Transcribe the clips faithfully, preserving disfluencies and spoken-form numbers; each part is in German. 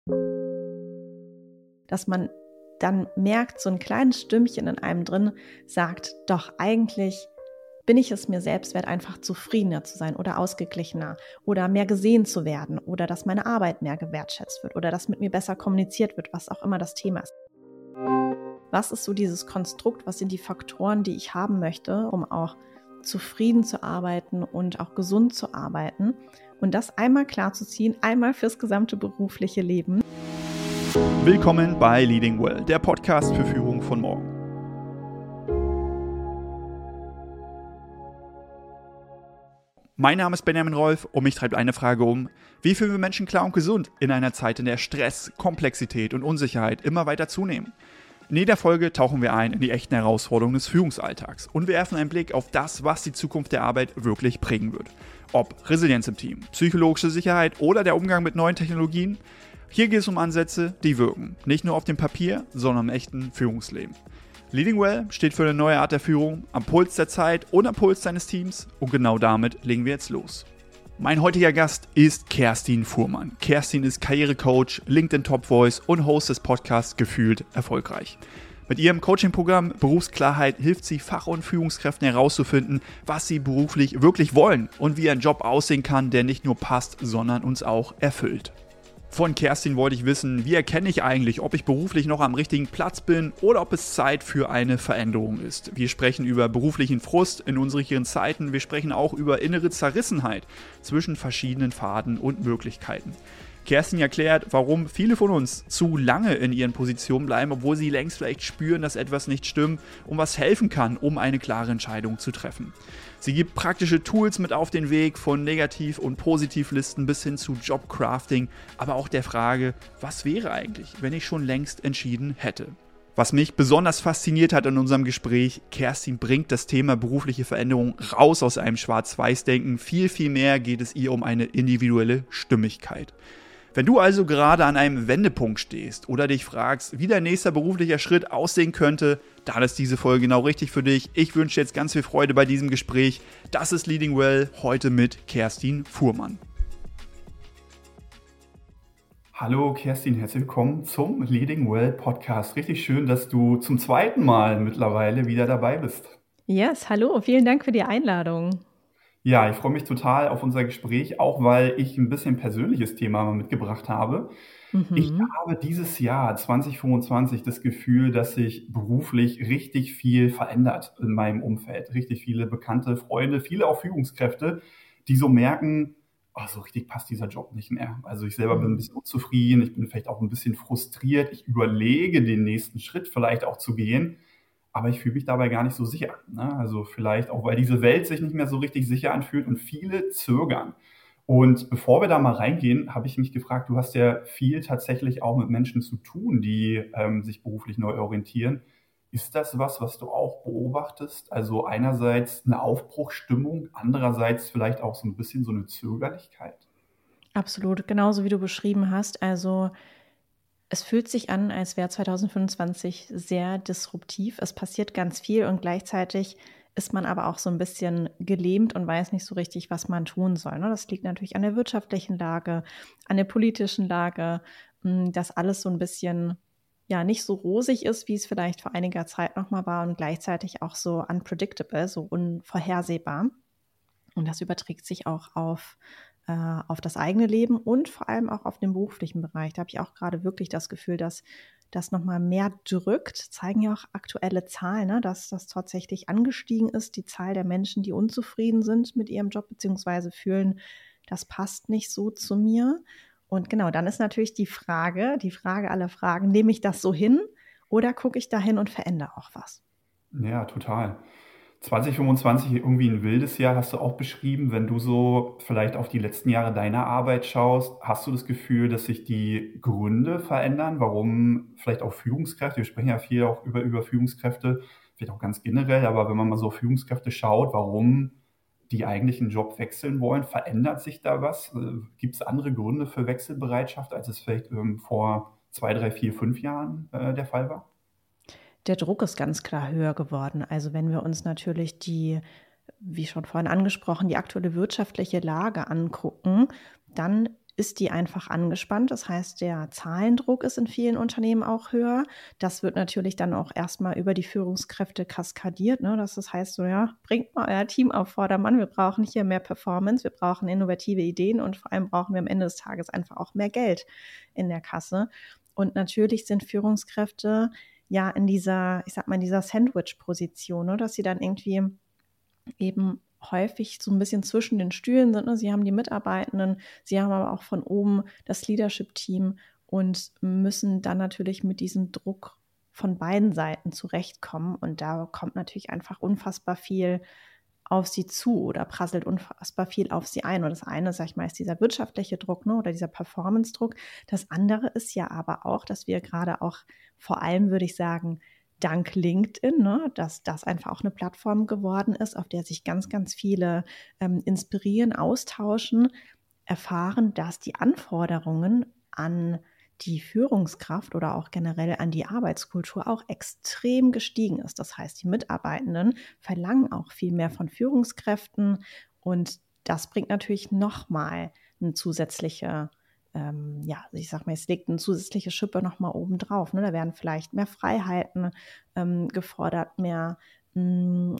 Dass man dann merkt, so ein kleines Stimmchen in einem drin sagt, doch eigentlich bin ich es mir selbst wert, einfach zufriedener zu sein oder ausgeglichener oder mehr gesehen zu werden oder dass meine Arbeit mehr gewertschätzt wird oder dass mit mir besser kommuniziert wird, was auch immer das Thema ist. Was ist so dieses Konstrukt, was sind die Faktoren, die ich haben möchte, um auch zufrieden zu arbeiten und auch gesund zu arbeiten und das einmal klar zu ziehen, einmal fürs gesamte berufliche Leben. Willkommen bei Leading Well, der Podcast für Führung von morgen. Mein Name ist Benjamin Rolf und mich treibt eine Frage um: Wie führen wir Menschen klar und gesund in einer Zeit, in der Stress, Komplexität und Unsicherheit immer weiter zunehmen? In jeder Folge tauchen wir ein in die echten Herausforderungen des Führungsalltags und werfen einen Blick auf das, was die Zukunft der Arbeit wirklich prägen wird. Ob Resilienz im Team, psychologische Sicherheit oder der Umgang mit neuen Technologien. Hier geht es um Ansätze, die wirken. Nicht nur auf dem Papier, sondern im echten Führungsleben. Leading Well steht für eine neue Art der Führung, am Puls der Zeit und am Puls deines Teams. Und genau damit legen wir jetzt los. Mein heutiger Gast ist Kerstin Fuhrmann. Kerstin ist Karrierecoach, LinkedIn Top Voice und Host des Podcasts Gefühlt Erfolgreich. Mit ihrem Coaching-Programm Berufsklarheit hilft sie Fach- und Führungskräften herauszufinden, was sie beruflich wirklich wollen und wie ein Job aussehen kann, der nicht nur passt, sondern uns auch erfüllt. Von Kerstin wollte ich wissen, wie erkenne ich eigentlich, ob ich beruflich noch am richtigen Platz bin oder ob es Zeit für eine Veränderung ist. Wir sprechen über beruflichen Frust in unseren Zeiten, wir sprechen auch über innere Zerrissenheit zwischen verschiedenen Pfaden und Möglichkeiten. Kerstin erklärt, warum viele von uns zu lange in ihren Positionen bleiben, obwohl sie längst vielleicht spüren, dass etwas nicht stimmt und was helfen kann, um eine klare Entscheidung zu treffen. Sie gibt praktische Tools mit auf den Weg, von Negativ- und Positivlisten bis hin zu Jobcrafting, aber auch der Frage, was wäre eigentlich, wenn ich schon längst entschieden hätte? Was mich besonders fasziniert hat in unserem Gespräch: Kerstin bringt das Thema berufliche Veränderung raus aus einem Schwarz-Weiß-Denken. Viel, viel mehr geht es ihr um eine individuelle Stimmigkeit. Wenn du also gerade an einem Wendepunkt stehst oder dich fragst, wie dein nächster beruflicher Schritt aussehen könnte, dann ist diese Folge genau richtig für dich. Ich wünsche dir jetzt ganz viel Freude bei diesem Gespräch. Das ist Leading Well, heute mit Kerstin Fuhrmann. Hallo Kerstin, herzlich willkommen zum Leading Well Podcast. Richtig schön, dass du zum zweiten Mal mittlerweile wieder dabei bist. Yes, hallo, vielen Dank für die Einladung. Ja, ich freue mich total auf unser Gespräch, auch weil ich ein bisschen persönliches Thema mal mitgebracht habe. Mhm. Ich habe dieses Jahr zwanzig fünfundzwanzig das Gefühl, dass sich beruflich richtig viel verändert in meinem Umfeld. Richtig viele bekannte Freunde, viele auch Führungskräfte, die so merken, oh, so richtig passt dieser Job nicht mehr. Also ich selber bin ein bisschen unzufrieden, ich bin vielleicht auch ein bisschen frustriert. Ich überlege, den nächsten Schritt vielleicht auch zu gehen, aber ich fühle mich dabei gar nicht so sicher. Ne? Also vielleicht auch, weil diese Welt sich nicht mehr so richtig sicher anfühlt und viele zögern. Und bevor wir da mal reingehen, habe ich mich gefragt, du hast ja viel tatsächlich auch mit Menschen zu tun, die ähm, sich beruflich neu orientieren. Ist das was, was du auch beobachtest? Also einerseits eine Aufbruchsstimmung, andererseits vielleicht auch so ein bisschen so eine Zögerlichkeit? Absolut, genauso wie du beschrieben hast. Also es fühlt sich an, als wäre zwanzig fünfundzwanzig sehr disruptiv. Es passiert ganz viel und gleichzeitig ist man aber auch so ein bisschen gelähmt und weiß nicht so richtig, was man tun soll. Ne? Das liegt natürlich an der wirtschaftlichen Lage, an der politischen Lage, dass alles so ein bisschen ja nicht so rosig ist, wie es vielleicht vor einiger Zeit nochmal war und gleichzeitig auch so unpredictable, so unvorhersehbar. Und das überträgt sich auch auf, äh, auf das eigene Leben und vor allem auch auf den beruflichen Bereich. Da habe ich auch gerade wirklich das Gefühl, dass das nochmal mehr drückt. Zeigen ja auch aktuelle Zahlen, ne? Dass das tatsächlich angestiegen ist, die Zahl der Menschen, die unzufrieden sind mit ihrem Job beziehungsweise fühlen, das passt nicht so zu mir. Und genau, dann ist natürlich die Frage, die Frage aller Fragen, nehme ich das so hin oder gucke ich dahin und verändere auch was? Ja, total. zwanzig fünfundzwanzig, irgendwie ein wildes Jahr, hast du auch beschrieben. Wenn du so vielleicht auf die letzten Jahre deiner Arbeit schaust, hast du das Gefühl, dass sich die Gründe verändern, warum vielleicht auch Führungskräfte, wir sprechen ja viel auch über, über Führungskräfte, vielleicht auch ganz generell, aber wenn man mal so auf Führungskräfte schaut, warum die eigentlich einen Job wechseln wollen, verändert sich da was? Gibt es andere Gründe für Wechselbereitschaft, als es vielleicht ähm, vor zwei, drei, vier, fünf Jahren äh, der Fall war? Der Druck ist ganz klar höher geworden. Also wenn wir uns natürlich die, wie schon vorhin angesprochen, die aktuelle wirtschaftliche Lage angucken, dann ist die einfach angespannt. Das heißt, der Zahlendruck ist in vielen Unternehmen auch höher. Das wird natürlich dann auch erstmal über die Führungskräfte kaskadiert, ne? Dass das heißt, so ja, bringt mal euer Team auf Vordermann. Wir brauchen hier mehr Performance, wir brauchen innovative Ideen und vor allem brauchen wir am Ende des Tages einfach auch mehr Geld in der Kasse. Und natürlich sind Führungskräfte ja in dieser, ich sag mal, in dieser Sandwich-Position, ne? Dass sie dann irgendwie eben häufig so ein bisschen zwischen den Stühlen sind. Ne? Sie haben die Mitarbeitenden, sie haben aber auch von oben das Leadership-Team und müssen dann natürlich mit diesem Druck von beiden Seiten zurechtkommen. Und da kommt natürlich einfach unfassbar viel auf sie zu oder prasselt unfassbar viel auf sie ein. Und das eine, sag ich mal, ist dieser wirtschaftliche Druck, ne, oder dieser Performance-Druck. Das andere ist ja aber auch, dass wir gerade auch vor allem, würde ich sagen, dank LinkedIn, ne, dass das einfach auch eine Plattform geworden ist, auf der sich ganz, ganz viele ähm, inspirieren, austauschen, erfahren, dass die Anforderungen an die Führungskraft oder auch generell an die Arbeitskultur auch extrem gestiegen ist. Das heißt, die Mitarbeitenden verlangen auch viel mehr von Führungskräften und das bringt natürlich nochmal eine zusätzliche Ähm, ja, ich sag mal, es legt eine zusätzliche Schippe nochmal oben drauf. Ne? Da werden vielleicht mehr Freiheiten ähm, gefordert, mehr, mh,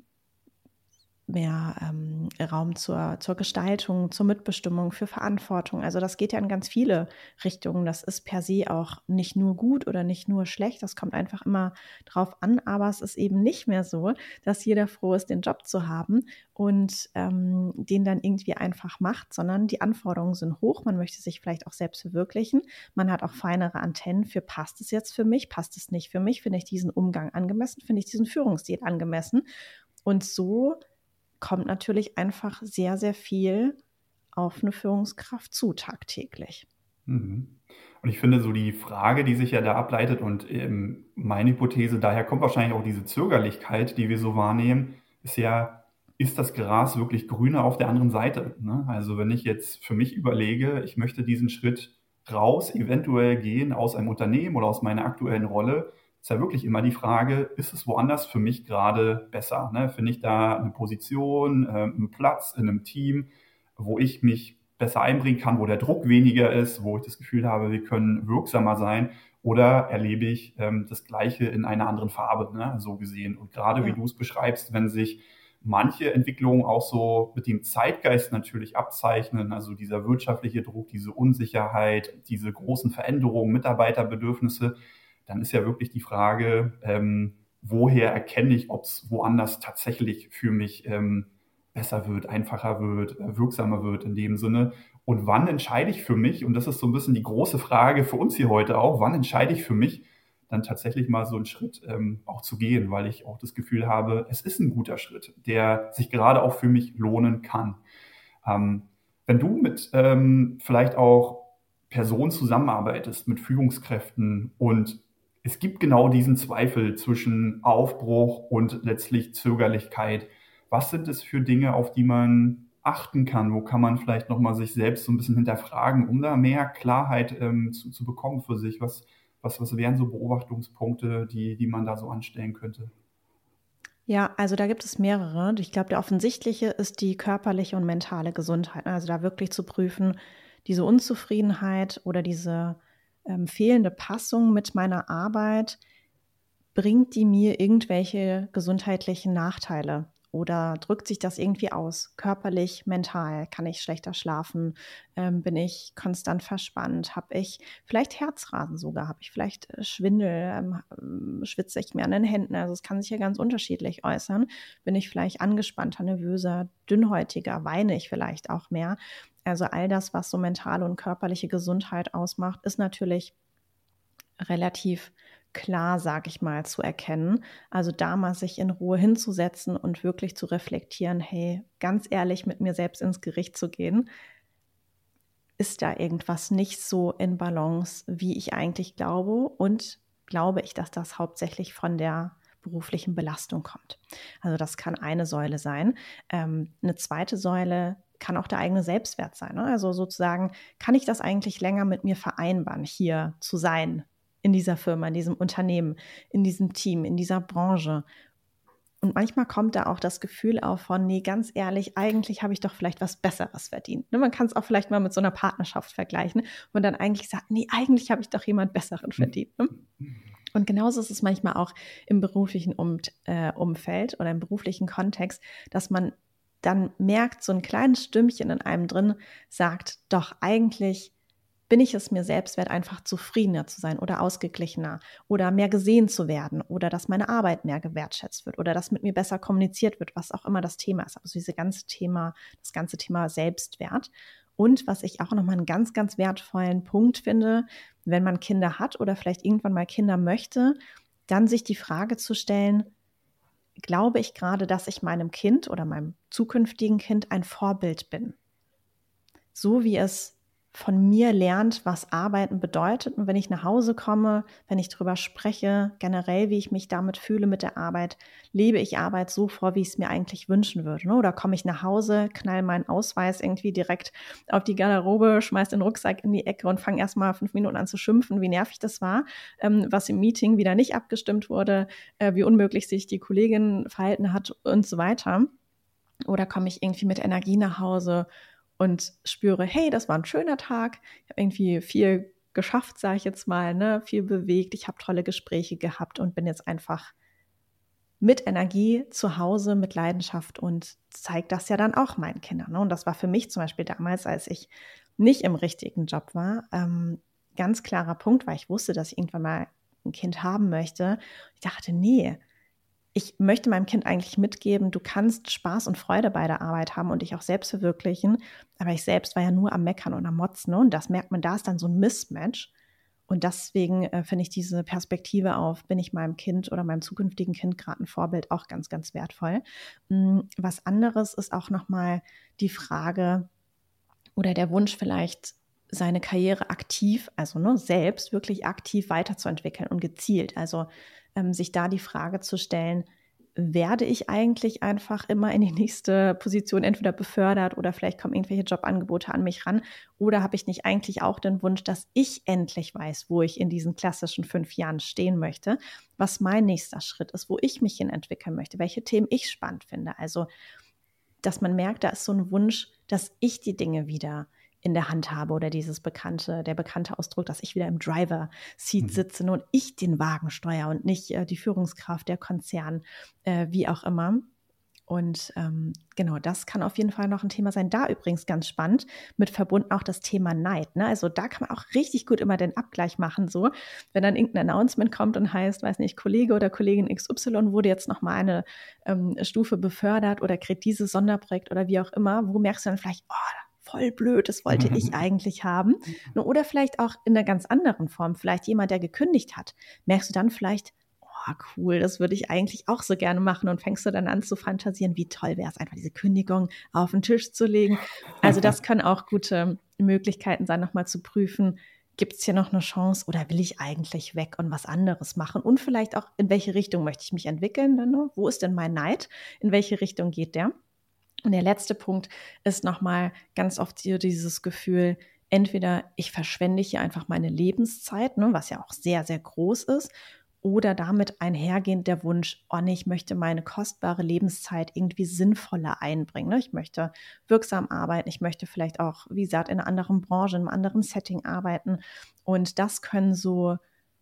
mehr ähm, Raum zur, zur Gestaltung, zur Mitbestimmung, für Verantwortung. Also das geht ja in ganz viele Richtungen. Das ist per se auch nicht nur gut oder nicht nur schlecht. Das kommt einfach immer drauf an. Aber es ist eben nicht mehr so, dass jeder froh ist, den Job zu haben und ähm, den dann irgendwie einfach macht, sondern die Anforderungen sind hoch. Man möchte sich vielleicht auch selbst verwirklichen. Man hat auch feinere Antennen für, passt es jetzt für mich, passt es nicht für mich, finde ich diesen Umgang angemessen, finde ich diesen Führungsstil angemessen. Und so kommt natürlich einfach sehr, sehr viel auf eine Führungskraft zu tagtäglich. Mhm. Und ich finde so die Frage, die sich ja da ableitet und ähm, meine Hypothese, daher kommt wahrscheinlich auch diese Zögerlichkeit, die wir so wahrnehmen, ist ja, ist das Gras wirklich grüner auf der anderen Seite? Ne? Also wenn ich jetzt für mich überlege, ich möchte diesen Schritt raus, eventuell gehen aus einem Unternehmen oder aus meiner aktuellen Rolle, ist ja wirklich immer die Frage, ist es woanders für mich gerade besser? Ne? Finde ich da eine Position, äh, einen Platz in einem Team, wo ich mich besser einbringen kann, wo der Druck weniger ist, wo ich das Gefühl habe, wir können wirksamer sein, oder erlebe ich ähm, das Gleiche in einer anderen Farbe, ne? So gesehen. Und gerade Ja. wie du es beschreibst, wenn sich manche Entwicklungen auch so mit dem Zeitgeist natürlich abzeichnen, also dieser wirtschaftliche Druck, diese Unsicherheit, diese großen Veränderungen, Mitarbeiterbedürfnisse, dann ist ja wirklich die Frage, ähm, woher erkenne ich, ob es woanders tatsächlich für mich ähm, besser wird, einfacher wird, wirksamer wird in dem Sinne. Und wann entscheide ich für mich, und das ist so ein bisschen die große Frage für uns hier heute auch, wann entscheide ich für mich, dann tatsächlich mal so einen Schritt ähm, auch zu gehen, weil ich auch das Gefühl habe, es ist ein guter Schritt, der sich gerade auch für mich lohnen kann. Ähm, wenn du mit ähm, vielleicht auch Personen zusammenarbeitest, mit Führungskräften, und es gibt genau diesen Zweifel zwischen Aufbruch und letztlich Zögerlichkeit, was sind es für Dinge, auf die man achten kann? Wo kann man vielleicht nochmal sich selbst so ein bisschen hinterfragen, um da mehr Klarheit ähm, zu, zu bekommen für sich? Was, was, was wären so Beobachtungspunkte, die, die man da so anstellen könnte? Ja, also da gibt es mehrere. Ich glaube, der offensichtliche ist die körperliche und mentale Gesundheit. Also da wirklich zu prüfen, diese Unzufriedenheit oder diese ähm, fehlende Passung mit meiner Arbeit, bringt die mir irgendwelche gesundheitlichen Nachteile? Oder drückt sich das irgendwie aus? Körperlich, mental? Kann ich schlechter schlafen? Ähm, bin ich konstant verspannt? Habe ich vielleicht Herzrasen sogar? Habe ich vielleicht äh, Schwindel? Ähm, schwitze ich mir an den Händen? Also es kann sich ja ganz unterschiedlich äußern. Bin ich vielleicht angespannter, nervöser, dünnhäutiger? Weine ich vielleicht auch mehr? Also all das, was so mentale und körperliche Gesundheit ausmacht, ist natürlich relativ klar, sage ich mal, zu erkennen. Also da mal sich in Ruhe hinzusetzen und wirklich zu reflektieren, hey, ganz ehrlich mit mir selbst ins Gericht zu gehen, ist da irgendwas nicht so in Balance, wie ich eigentlich glaube, und glaube ich, dass das hauptsächlich von der beruflichen Belastung kommt. Also das kann eine Säule sein. Ähm, eine zweite Säule kann auch der eigene Selbstwert sein. Ne? Also sozusagen, kann ich das eigentlich länger mit mir vereinbaren, hier zu sein, in dieser Firma, in diesem Unternehmen, in diesem Team, in dieser Branche? Und manchmal kommt da auch das Gefühl auf von, nee, ganz ehrlich, eigentlich habe ich doch vielleicht was Besseres verdient. Ne, man kann es auch vielleicht mal mit so einer Partnerschaft vergleichen und dann eigentlich sagt, nee, eigentlich habe ich doch jemand Besseren verdient. Ne? Und genauso ist es manchmal auch im beruflichen um, äh, Umfeld oder im beruflichen Kontext, dass man dann merkt, so ein kleines Stimmchen in einem drin sagt, doch eigentlich bin ich es mir selbst wert, einfach zufriedener zu sein oder ausgeglichener oder mehr gesehen zu werden oder dass meine Arbeit mehr gewertschätzt wird oder dass mit mir besser kommuniziert wird, was auch immer das Thema ist. Also diese ganze Thema, das ganze Thema Selbstwert. Und was ich auch nochmal einen ganz, ganz wertvollen Punkt finde, wenn man Kinder hat oder vielleicht irgendwann mal Kinder möchte, dann sich die Frage zu stellen, glaube ich gerade, dass ich meinem Kind oder meinem zukünftigen Kind ein Vorbild bin? So wie es von mir lernt, was Arbeiten bedeutet. Und wenn ich nach Hause komme, wenn ich darüber spreche, generell, wie ich mich damit fühle mit der Arbeit, lebe ich Arbeit so vor, wie ich es mir eigentlich wünschen würde. Ne? Oder komme ich nach Hause, knall meinen Ausweis irgendwie direkt auf die Garderobe, schmeiß den Rucksack in die Ecke und fange erstmal fünf Minuten an zu schimpfen, wie nervig das war, ähm, was im Meeting wieder nicht abgestimmt wurde, äh, wie unmöglich sich die Kollegin verhalten hat und so weiter. Oder komme ich irgendwie mit Energie nach Hause und spüre, hey, das war ein schöner Tag, ich habe irgendwie viel geschafft, sage ich jetzt mal, ne, viel bewegt, ich habe tolle Gespräche gehabt und bin jetzt einfach mit Energie zu Hause, mit Leidenschaft und zeige das ja dann auch meinen Kindern. Ne? Und das war für mich zum Beispiel damals, als ich nicht im richtigen Job war, ähm, ganz klarer Punkt, weil ich wusste, dass ich irgendwann mal ein Kind haben möchte. Ich dachte, nee, ich möchte meinem Kind eigentlich mitgeben, du kannst Spaß und Freude bei der Arbeit haben und dich auch selbst verwirklichen. Aber ich selbst war ja nur am Meckern und am Motzen. Und das merkt man, da ist dann so ein Mismatch. Und deswegen äh, finde ich diese Perspektive auf, bin ich meinem Kind oder meinem zukünftigen Kind gerade ein Vorbild, auch ganz, ganz wertvoll. Was anderes ist auch nochmal die Frage oder der Wunsch vielleicht, seine Karriere aktiv, also ne, selbst wirklich aktiv weiterzuentwickeln und gezielt. Also ähm, sich da die Frage zu stellen, werde ich eigentlich einfach immer in die nächste Position entweder befördert oder vielleicht kommen irgendwelche Jobangebote an mich ran oder habe ich nicht eigentlich auch den Wunsch, dass ich endlich weiß, wo ich in diesen klassischen fünf Jahren stehen möchte, was mein nächster Schritt ist, wo ich mich hin entwickeln möchte, welche Themen ich spannend finde. Also, dass man merkt, da ist so ein Wunsch, dass ich die Dinge wieder in der Hand habe oder dieses bekannte, der bekannte Ausdruck, dass ich wieder im Driver-Seat sitze mhm. und ich den Wagen steuere und nicht äh, die Führungskraft, der Konzern, äh, wie auch immer. Und ähm, genau, das kann auf jeden Fall noch ein Thema sein. Da übrigens ganz spannend, mit verbunden auch das Thema Neid. Ne? Also da kann man auch richtig gut immer den Abgleich machen, so wenn dann irgendein Announcement kommt und heißt, weiß nicht, Kollege oder Kollegin X Y wurde jetzt nochmal eine ähm, Stufe befördert oder kriegt dieses Sonderprojekt oder wie auch immer, wo merkst du dann vielleicht, oh, voll blöd, das wollte ich eigentlich haben. Oder vielleicht auch in einer ganz anderen Form, vielleicht jemand, der gekündigt hat. Merkst du dann vielleicht, oh cool, das würde ich eigentlich auch so gerne machen und fängst du dann an zu fantasieren, wie toll wäre es, einfach diese Kündigung auf den Tisch zu legen. Also das können auch gute Möglichkeiten sein, nochmal zu prüfen, gibt es hier noch eine Chance oder will ich eigentlich weg und was anderes machen? Und vielleicht auch, in welche Richtung möchte ich mich entwickeln? Dann, ne? Wo ist denn mein Neid? In welche Richtung geht der? Und der letzte Punkt ist nochmal ganz oft hier dieses Gefühl, entweder ich verschwende hier einfach meine Lebenszeit, ne, was ja auch sehr, sehr groß ist, oder damit einhergehend der Wunsch, oh nee, ich möchte meine kostbare Lebenszeit irgendwie sinnvoller einbringen. Ne? Ich möchte wirksam arbeiten, ich möchte vielleicht auch, wie gesagt, in einer anderen Branche, in einem anderen Setting arbeiten. Und das können so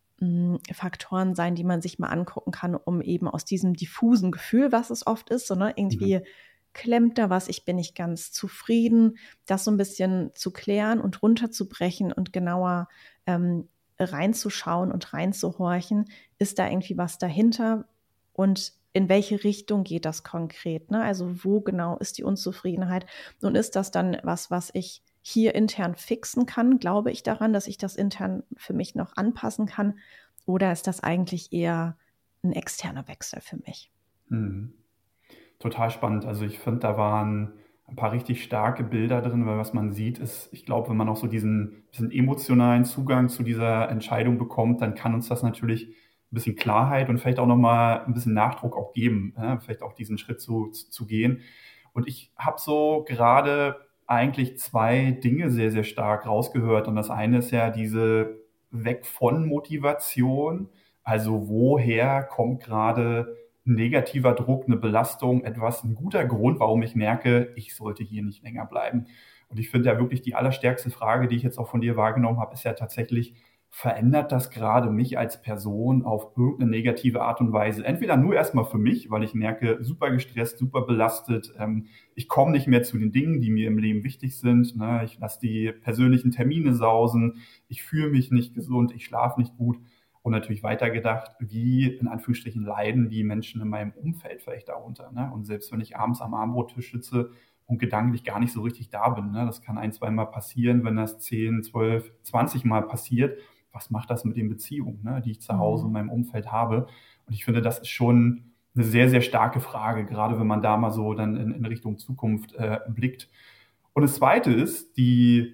mh, Faktoren sein, die man sich mal angucken kann, um eben aus diesem diffusen Gefühl, was es oft ist, so, ne, irgendwie mhm. klemmt da was, ich bin nicht ganz zufrieden, das so ein bisschen zu klären und runterzubrechen und genauer ähm, reinzuschauen und reinzuhorchen, ist da irgendwie was dahinter und in welche Richtung geht das konkret, ne? Also wo genau ist die Unzufriedenheit und ist das dann was, was ich hier intern fixen kann? Glaube ich daran, dass ich das intern für mich noch anpassen kann oder ist das eigentlich eher ein externer Wechsel für mich? Hm. Total spannend. Also ich finde, da waren ein paar richtig starke Bilder drin, weil was man sieht ist, ich glaube, wenn man auch so diesen, diesen emotionalen Zugang zu dieser Entscheidung bekommt, dann kann uns das natürlich ein bisschen Klarheit und vielleicht auch nochmal ein bisschen Nachdruck auch geben, ja, vielleicht auch diesen Schritt zu, zu gehen. Und ich habe so gerade eigentlich zwei Dinge sehr, sehr stark rausgehört. Und das eine ist ja diese Weg von Motivation, also woher kommt gerade ein negativer Druck, eine Belastung, etwas, ein guter Grund, warum ich merke, ich sollte hier nicht länger bleiben. Und ich finde ja wirklich die allerstärkste Frage, die ich jetzt auch von dir wahrgenommen habe, ist ja tatsächlich, verändert das gerade mich als Person auf irgendeine negative Art und Weise? Entweder nur erstmal für mich, weil ich merke, super gestresst, super belastet, ähm, ich komme nicht mehr zu den Dingen, die mir im Leben wichtig sind, ne? Ich lasse die persönlichen Termine sausen, ich fühle mich nicht gesund, ich schlafe nicht gut. Und natürlich weitergedacht, wie in Anführungsstrichen leiden die Menschen in meinem Umfeld vielleicht darunter. Ne? Und selbst wenn ich abends am Abendbrottisch sitze und gedanklich gar nicht so richtig da bin, ne? Das kann ein, zwei Mal passieren, wenn das zehn, zwölf, zwanzig Mal passiert. Was macht das mit den Beziehungen, ne, die ich zu Hause in meinem Umfeld habe? Und ich finde, das ist schon eine sehr, sehr starke Frage, gerade wenn man da mal so dann in, in Richtung Zukunft äh, blickt. Und das Zweite ist die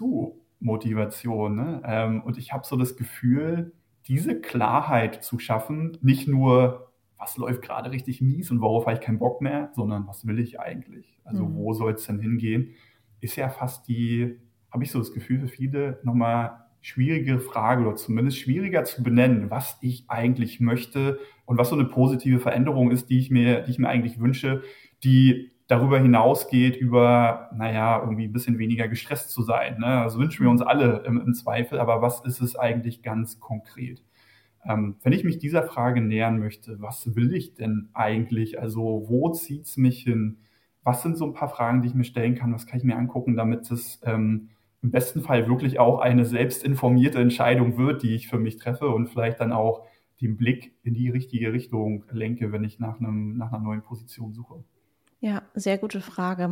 Hinzu-Motivation. Ne? Ähm, und ich habe so das Gefühl, diese Klarheit zu schaffen, nicht nur, was läuft gerade richtig mies und worauf habe ich keinen Bock mehr, sondern was will ich eigentlich? Also mhm. wo soll es denn hingehen? Ist ja fast die, habe ich so das Gefühl, für viele nochmal schwierige Frage oder zumindest schwieriger zu benennen, was ich eigentlich möchte und was so eine positive Veränderung ist, die ich mir, die ich mir eigentlich wünsche, die darüber hinausgeht, über, naja, irgendwie ein bisschen weniger gestresst zu sein. Ne? Das wünschen wir uns alle im, im Zweifel, aber was ist es eigentlich ganz konkret? Ähm, wenn ich mich dieser Frage nähern möchte, was will ich denn eigentlich? Also wo zieht's mich hin? Was sind so ein paar Fragen, die ich mir stellen kann? Was kann ich mir angucken, damit es ähm, im besten Fall wirklich auch eine selbstinformierte Entscheidung wird, die ich für mich treffe und vielleicht dann auch den Blick in die richtige Richtung lenke, wenn ich nach einem, nach einer neuen Position suche? Ja, sehr gute Frage.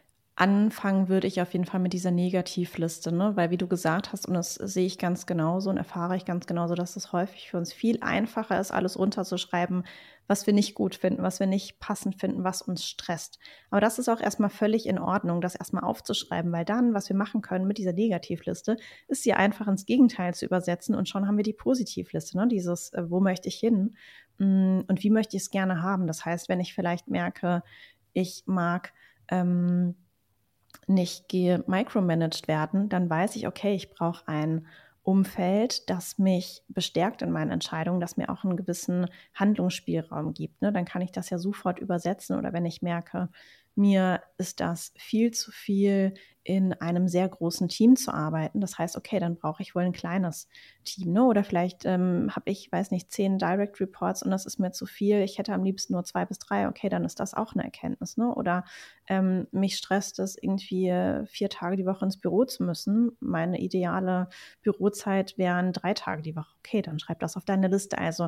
Anfangen würde ich auf jeden Fall mit dieser Negativliste, ne? Weil wie du gesagt hast, und das sehe ich ganz genauso und erfahre ich ganz genauso, dass es häufig für uns viel einfacher ist, alles runterzuschreiben, was wir nicht gut finden, was wir nicht passend finden, was uns stresst. Aber das ist auch erstmal völlig in Ordnung, das erstmal aufzuschreiben, weil dann, was wir machen können mit dieser Negativliste, ist sie einfach ins Gegenteil zu übersetzen und schon haben wir die Positivliste, ne? Dieses, äh, wo möchte ich hin mm, und wie möchte ich es gerne haben. Das heißt, wenn ich vielleicht merke, ich mag ähm, nicht gemicromanaged werden, dann weiß ich, okay, ich brauche ein Umfeld, das mich bestärkt in meinen Entscheidungen, das mir auch einen gewissen Handlungsspielraum gibt. Ne? Dann kann ich das ja sofort übersetzen oder wenn ich merke, mir ist das viel zu viel, in einem sehr großen Team zu arbeiten. Das heißt, okay, dann brauche ich wohl ein kleines Team. Ne? Oder vielleicht ähm, habe ich, weiß nicht, zehn Direct Reports und das ist mir zu viel. Ich hätte am liebsten nur zwei bis drei. Okay, dann ist das auch eine Erkenntnis. Ne? Oder ähm, mich stresst es, irgendwie vier Tage die Woche ins Büro zu müssen. Meine ideale Bürozeit wären drei Tage die Woche. Okay, dann schreib das auf deine Liste. Also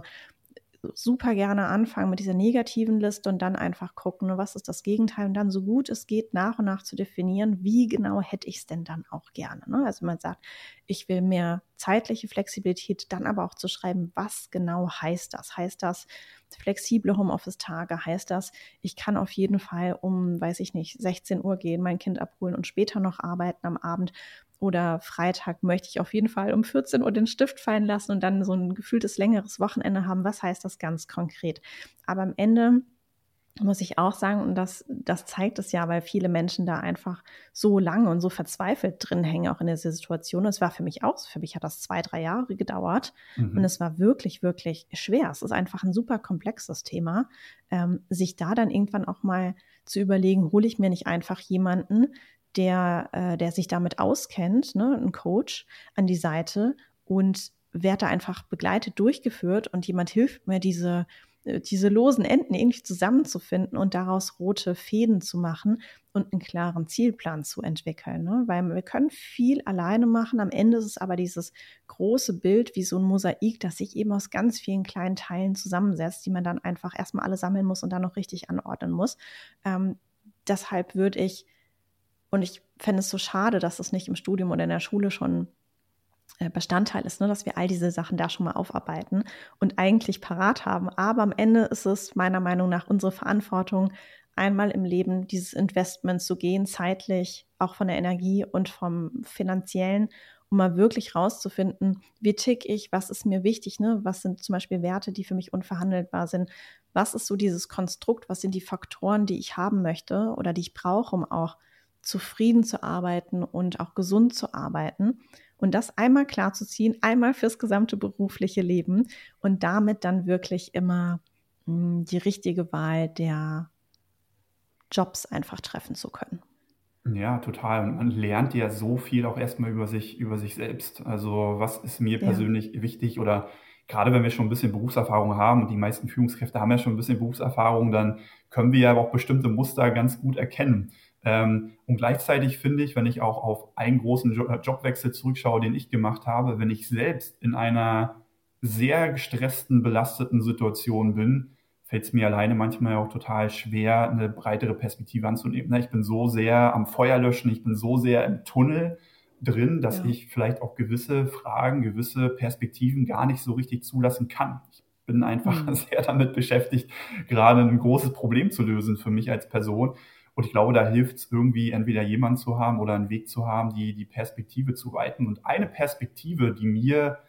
super gerne anfangen mit dieser negativen Liste und dann einfach gucken, was ist das Gegenteil und dann so gut es geht nach und nach zu definieren, wie genau hätte ich es denn dann auch gerne. Ne? Also man sagt, ich will mehr zeitliche Flexibilität, dann aber auch zu schreiben, was genau heißt das? Heißt das flexible Homeoffice-Tage? Heißt das, ich kann auf jeden Fall um, weiß ich nicht, sechzehn Uhr gehen, mein Kind abholen und später noch arbeiten am Abend? Oder Freitag möchte ich auf jeden Fall um vierzehn Uhr den Stift fallen lassen und dann so ein gefühltes längeres Wochenende haben. Was heißt das ganz konkret? Aber am Ende muss ich auch sagen, und das, das zeigt es ja, weil viele Menschen da einfach so lange und so verzweifelt drin hängen, auch in dieser Situation. Es war für mich auch so. Für mich hat das zwei, drei Jahre gedauert mhm. und es war wirklich, wirklich schwer. Es ist einfach ein super komplexes Thema, ähm, sich da dann irgendwann auch mal zu überlegen, hole ich mir nicht einfach jemanden, der, äh, der sich damit auskennt, ne, ein Coach an die Seite und werde einfach begleitet durchgeführt und jemand hilft mir, diese, äh, diese losen Enden irgendwie zusammenzufinden und daraus rote Fäden zu machen und einen klaren Zielplan zu entwickeln. Ne? Weil wir können viel alleine machen, am Ende ist es aber dieses große Bild wie so ein Mosaik, das sich eben aus ganz vielen kleinen Teilen zusammensetzt, die man dann einfach erstmal alle sammeln muss und dann noch richtig anordnen muss. Ähm, deshalb würde ich Und ich fände es so schade, dass es nicht im Studium oder in der Schule schon Bestandteil ist, ne, dass wir all diese Sachen da schon mal aufarbeiten und eigentlich parat haben. Aber am Ende ist es meiner Meinung nach unsere Verantwortung, einmal im Leben dieses Investment zu gehen, zeitlich, auch von der Energie und vom Finanziellen, um mal wirklich rauszufinden, wie tick ich, was ist mir wichtig, ne? Was sind zum Beispiel Werte, die für mich unverhandelbar sind, was ist so dieses Konstrukt, was sind die Faktoren, die ich haben möchte oder die ich brauche, um auch zufrieden zu arbeiten und auch gesund zu arbeiten und das einmal klar zu ziehen, einmal fürs gesamte berufliche Leben und damit dann wirklich immer die richtige Wahl der Jobs einfach treffen zu können. Ja, total. Und man lernt ja so viel auch erstmal über sich, über sich selbst. Also was ist mir Ja. persönlich wichtig, oder gerade wenn wir schon ein bisschen Berufserfahrung haben, und die meisten Führungskräfte haben ja schon ein bisschen Berufserfahrung, dann können wir ja auch bestimmte Muster ganz gut erkennen. Ähm, und gleichzeitig finde ich, wenn ich auch auf einen großen Jo- Jobwechsel zurückschaue, den ich gemacht habe, wenn ich selbst in einer sehr gestressten, belasteten Situation bin, fällt es mir alleine manchmal auch total schwer, eine breitere Perspektive anzunehmen. Ne, Ich bin so sehr am Feuer löschen, ich bin so sehr im Tunnel drin, dass Ja. ich vielleicht auch gewisse Fragen, gewisse Perspektiven gar nicht so richtig zulassen kann. Ich bin einfach Hm. sehr damit beschäftigt, gerade ein großes Problem zu lösen für mich als Person. Und ich glaube, da hilft es irgendwie, entweder jemanden zu haben oder einen Weg zu haben, die die Perspektive zu weiten. Und eine Perspektive, die mir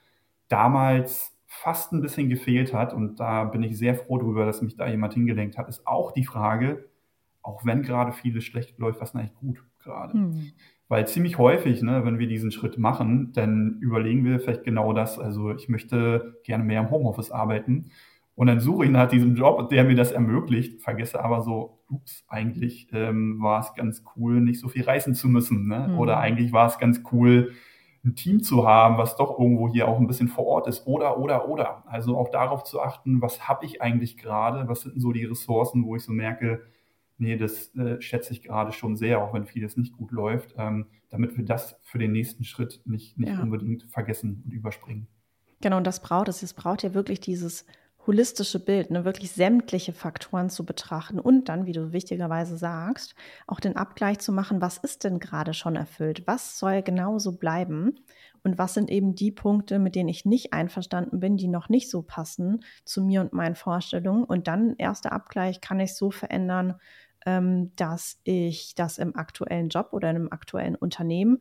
damals fast ein bisschen gefehlt hat, und da bin ich sehr froh drüber, dass mich da jemand hingelenkt hat, ist auch die Frage, auch wenn gerade vieles schlecht läuft, was ist eigentlich gut gerade? Hm. Weil ziemlich häufig, ne, wenn wir diesen Schritt machen, dann überlegen wir vielleicht genau das. Also ich möchte gerne mehr im Homeoffice arbeiten, und dann suche ich nach diesem Job, der mir das ermöglicht, vergesse aber so, ups, eigentlich ähm, war es ganz cool, nicht so viel reisen zu müssen. Ne? Hm. Oder eigentlich war es ganz cool, ein Team zu haben, was doch irgendwo hier auch ein bisschen vor Ort ist. Oder, oder, oder. Also auch darauf zu achten, was habe ich eigentlich gerade? Was sind denn so die Ressourcen, wo ich so merke, nee, das äh, schätze ich gerade schon sehr, auch wenn vieles nicht gut läuft, ähm, damit wir das für den nächsten Schritt nicht, nicht Ja. unbedingt vergessen und überspringen. Genau, und das braucht es. Es braucht ja wirklich dieses holistische Bild, ne, wirklich sämtliche Faktoren zu betrachten und dann, wie du wichtigerweise sagst, auch den Abgleich zu machen, was ist denn gerade schon erfüllt? Was soll genauso bleiben? Und was sind eben die Punkte, mit denen ich nicht einverstanden bin, die noch nicht so passen zu mir und meinen Vorstellungen? Und dann erster Abgleich, kann ich so verändern, ähm, dass ich das im aktuellen Job oder in einem aktuellen Unternehmen